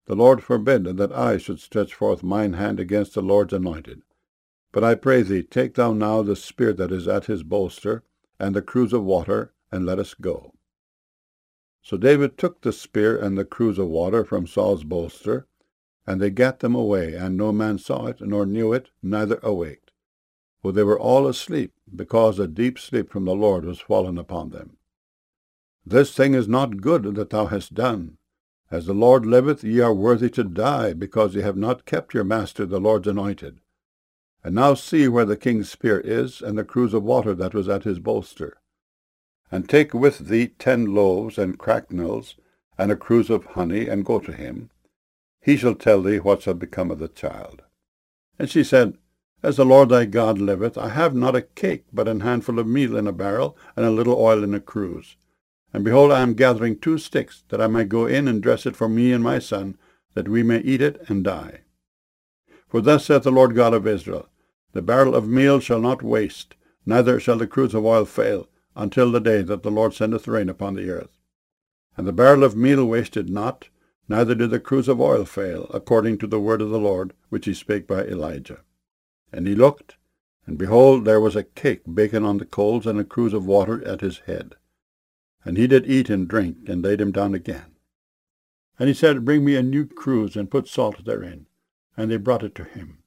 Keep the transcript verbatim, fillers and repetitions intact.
The Lord forbid that I should stretch forth mine hand against the Lord's anointed. But I pray thee, take thou now the spear that is at his bolster, and the cruse of water, and let us go. So David took the spear and the cruse of water from Saul's bolster, and they gat them away, and no man saw it, nor knew it, neither awaked. For they were all asleep, because a deep sleep from the Lord was fallen upon them. This thing is not good that thou hast done. As the Lord liveth, ye are worthy to die, because ye have not kept your master the Lord's anointed. And now see where the king's spear is, and the cruse of water that was at his bolster. And take with thee ten loaves and cracknels, and a cruse of honey, and go to him. He shall tell thee what shall become of the child. And she said, As the Lord thy God liveth, I have not a cake, but an handful of meal in a barrel, and a little oil in a cruse. And behold, I am gathering two sticks, that I may go in and dress it for me and my son, that we may eat it and die. For thus saith the Lord God of Israel, The barrel of meal shall not waste, neither shall the cruse of oil fail, until the day that the Lord sendeth rain upon the earth. And the barrel of meal wasted not, neither did the cruse of oil fail, according to the word of the Lord, which he spake by Elijah. And he looked, and behold, there was a cake baken on the coals, and a cruse of water at his head. And he did eat and drink, and laid him down again. And he said, Bring me a new cruse, and put salt therein. And they brought it to him.